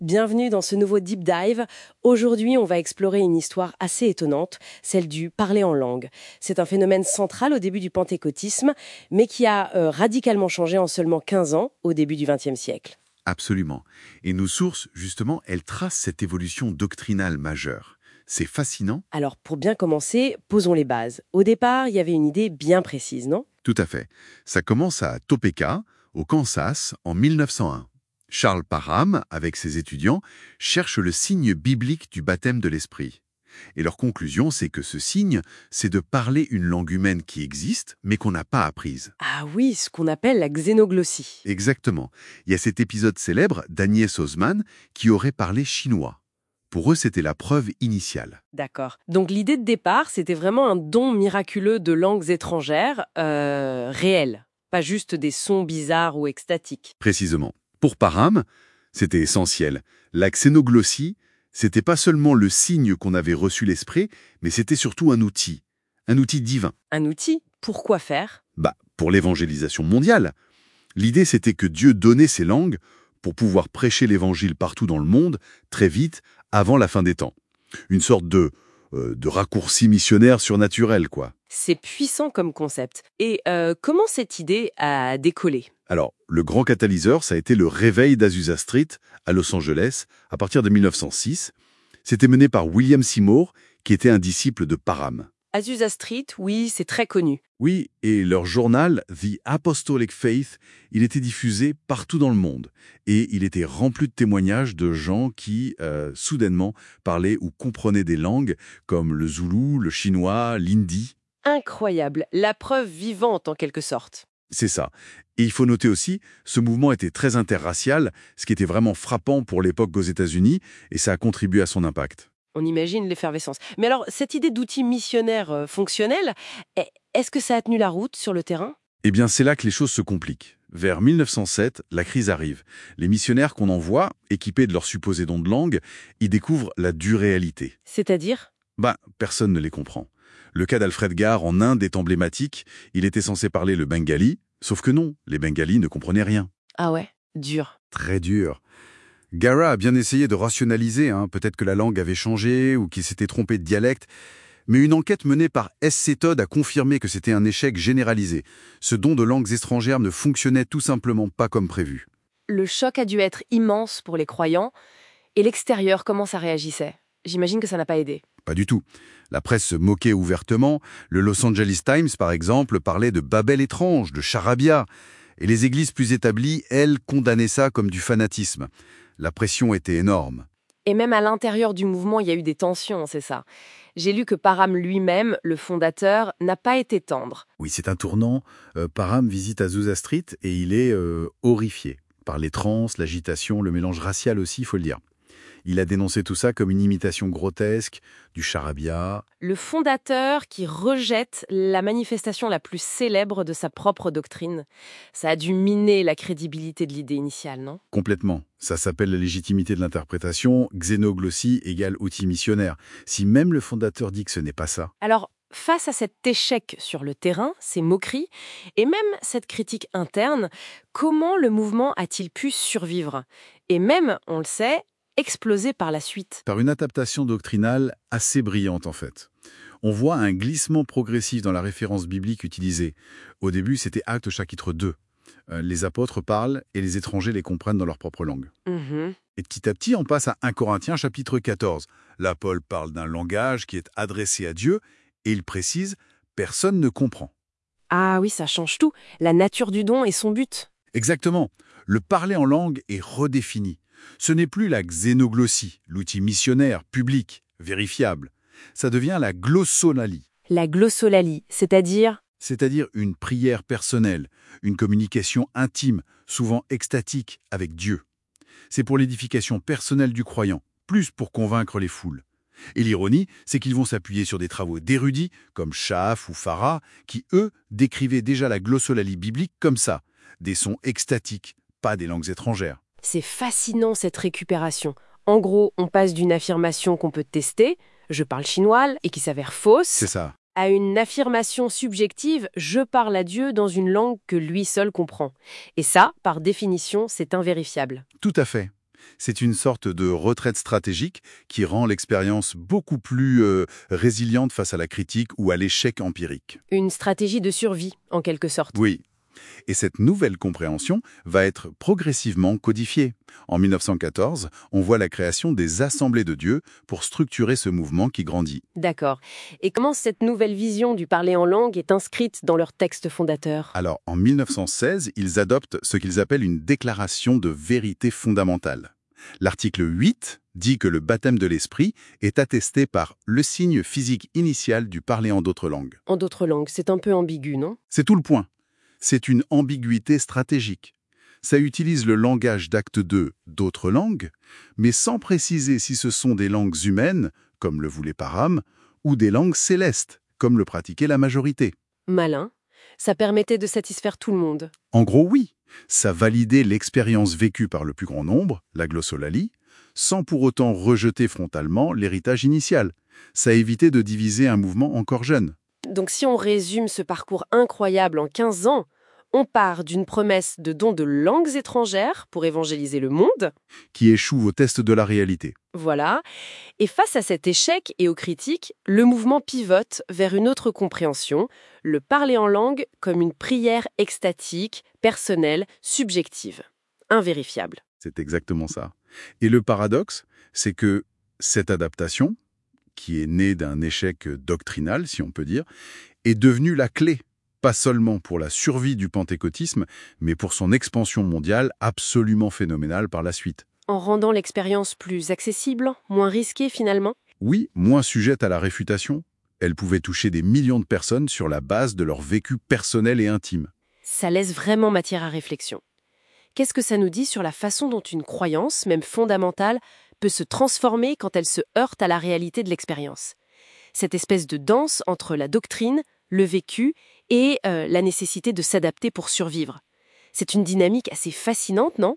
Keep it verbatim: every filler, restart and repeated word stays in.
Bienvenue dans ce nouveau Deep Dive. Aujourd'hui, on va explorer une histoire assez étonnante, celle du parler en langue. C'est un phénomène central au début du pentecôtisme, mais qui a euh, radicalement changé en seulement quinze ans, au début du vingtième siècle. Absolument. Et nos sources, justement, elles tracent cette évolution doctrinale majeure. C'est fascinant. Alors, pour bien commencer, posons les bases. Au départ, il y avait une idée bien précise, non ? Tout à fait. Ça commence à Topeka, au Kansas, en mille neuf cent un. Charles Parham, avec ses étudiants, cherche le signe biblique du baptême de l'Esprit. Et leur conclusion, c'est que ce signe, c'est de parler une langue humaine qui existe, mais qu'on n'a pas apprise. Ah oui, ce qu'on appelle la xénoglossie. Exactement. Il y a cet épisode célèbre d'Agnès Osman qui aurait parlé chinois. Pour eux, c'était la preuve initiale. D'accord. Donc l'idée de départ, c'était vraiment un don miraculeux de langues étrangères, euh, réelles, pas juste des sons bizarres ou extatiques. Précisément. Pour Parham, c'était essentiel. La xénoglossie, c'était pas seulement le signe qu'on avait reçu l'esprit, mais c'était surtout un outil, un outil divin. Un outil, pour quoi faire ? Bah, pour l'évangélisation mondiale. L'idée, c'était que Dieu donnait ces langues pour pouvoir prêcher l'évangile partout dans le monde, très vite, avant la fin des temps. Une sorte de, euh, de raccourci missionnaire surnaturel, quoi. C'est puissant comme concept. Et euh, comment cette idée a décollé ? Alors, le grand catalyseur, ça a été le réveil d'Azusa Street à Los Angeles à partir de mille neuf cent six. C'était mené par William Seymour, qui était un disciple de Parham. Azusa Street, oui, c'est très connu. Oui, et leur journal, The Apostolic Faith, il était diffusé partout dans le monde. Et il était rempli de témoignages de gens qui, euh, soudainement, parlaient ou comprenaient des langues comme le zoulou, le chinois, l'hindi. Incroyable, la preuve vivante en quelque sorte. C'est ça. Et il faut noter aussi, ce mouvement était très interracial, ce qui était vraiment frappant pour l'époque aux États-Unis, et ça a contribué à son impact. On imagine l'effervescence. Mais alors, cette idée d'outil missionnaire euh, fonctionnel, est-ce que ça a tenu la route sur le terrain ? Eh bien, c'est là que les choses se compliquent. Vers mille neuf cent sept, la crise arrive. Les missionnaires qu'on envoie, équipés de leur supposé don de langue, y découvrent la dure réalité. C'est-à-dire ? Ben, personne ne les comprend. Le cas d'Alfred Garr en Inde est emblématique. Il était censé parler le bengali, sauf que non, les bengalis ne comprenaient rien. Ah ouais, dur. Très dur. Garra a bien essayé de rationaliser, hein, peut-être que la langue avait changé ou qu'il s'était trompé de dialecte, mais une enquête menée par S C Todd a confirmé que c'était un échec généralisé. Ce don de langues étrangères ne fonctionnait tout simplement pas comme prévu. Le choc a dû être immense pour les croyants. Et l'extérieur, comment ça réagissait ? J'imagine que ça n'a pas aidé. Pas du tout. La presse se moquait ouvertement. Le Los Angeles Times, par exemple, parlait de Babel étrange, de charabia. Et les églises plus établies, elles, condamnaient ça comme du fanatisme. La pression était énorme. Et même à l'intérieur du mouvement, il y a eu des tensions, c'est ça. J'ai lu que Parham lui-même, le fondateur, n'a pas été tendre. Oui, c'est un tournant. Euh, Parham visite Azusa Street et il est euh, horrifié par les transes, l'agitation, le mélange racial aussi, il faut le dire. Il a dénoncé tout ça comme une imitation grotesque du charabia. Le fondateur qui rejette la manifestation la plus célèbre de sa propre doctrine. Ça a dû miner la crédibilité de l'idée initiale, non ? Complètement. Ça s'appelle la légitimité de l'interprétation. Xénoglossie égale outil missionnaire. Si même le fondateur dit que ce n'est pas ça. Alors, face à cet échec sur le terrain, ces moqueries, et même cette critique interne, comment le mouvement a-t-il pu survivre ? Et même, on le sait, exploser par la suite. Par une adaptation doctrinale assez brillante en fait. On voit un glissement progressif dans la référence biblique utilisée. Au début, c'était Actes chapitre deux. Euh, les apôtres parlent et les étrangers les comprennent dans leur propre langue. Mmh. Et petit à petit, on passe à un Corinthiens chapitre quatorze. Là, Paul parle d'un langage qui est adressé à Dieu et il précise « personne ne comprend ». Ah oui, ça change tout. La nature du don et son but. Exactement. Le parler en langue est redéfini. Ce n'est plus la xénoglossie, l'outil missionnaire, public, vérifiable. Ça devient la glossolalie. La glossolalie, c'est-à-dire ? C'est-à-dire une prière personnelle, une communication intime, souvent extatique, avec Dieu. C'est pour l'édification personnelle du croyant, plus pour convaincre les foules. Et l'ironie, c'est qu'ils vont s'appuyer sur des travaux d'érudits, comme Schaff ou Farah, qui, eux, décrivaient déjà la glossolalie biblique comme ça, des sons extatiques, pas des langues étrangères. C'est fascinant cette récupération. En gros, on passe d'une affirmation qu'on peut tester, je parle chinois, et qui s'avère fausse, C'est ça. à une affirmation subjective, je parle à Dieu dans une langue que lui seul comprend. Et ça, par définition, c'est invérifiable. Tout à fait. C'est une sorte de retraite stratégique qui rend l'expérience beaucoup plus euh, résiliente face à la critique ou à l'échec empirique. Une stratégie de survie, en quelque sorte. Oui. Et cette nouvelle compréhension va être progressivement codifiée. En mille neuf cent quatorze, on voit la création des Assemblées de Dieu pour structurer ce mouvement qui grandit. D'accord. Et comment cette nouvelle vision du parler en langue est inscrite dans leur texte fondateur? Alors, en mille neuf cent seize, ils adoptent ce qu'ils appellent une déclaration de vérité fondamentale. L'article huit dit que le baptême de l'esprit est attesté par le signe physique initial du parler en d'autres langues. En d'autres langues, c'est un peu ambigu, non? C'est tout le point. C'est une ambiguïté stratégique. Ça utilise le langage d'acte deux d'autres langues, mais sans préciser si ce sont des langues humaines, comme le voulait Parham, ou des langues célestes, comme le pratiquait la majorité. Malin. Ça permettait de satisfaire tout le monde. En gros, oui. Ça validait l'expérience vécue par le plus grand nombre, la glossolalie, sans pour autant rejeter frontalement l'héritage initial. Ça évitait de diviser un mouvement encore jeune. Donc si on résume ce parcours incroyable en quinze ans, on part d'une promesse de don de langues étrangères pour évangéliser le monde. Qui échoue au test de la réalité. Voilà. Et face à cet échec et aux critiques, le mouvement pivote vers une autre compréhension, le parler en langue comme une prière extatique, personnelle, subjective, invérifiable. C'est exactement ça. Et le paradoxe, c'est que cette adaptation, qui est née d'un échec doctrinal, si on peut dire, est devenue la clé, pas seulement pour la survie du pentecôtisme, mais pour son expansion mondiale absolument phénoménale par la suite. En rendant l'expérience plus accessible, moins risquée finalement? Oui, moins sujette à la réfutation. Elle pouvait toucher des millions de personnes sur la base de leur vécu personnel et intime. Ça laisse vraiment matière à réflexion. Qu'est-ce que ça nous dit sur la façon dont une croyance, même fondamentale, peut se transformer quand elle se heurte à la réalité de l'expérience? Cette espèce de danse entre la doctrine, le vécu et euh, la nécessité de s'adapter pour survivre. C'est une dynamique assez fascinante, non?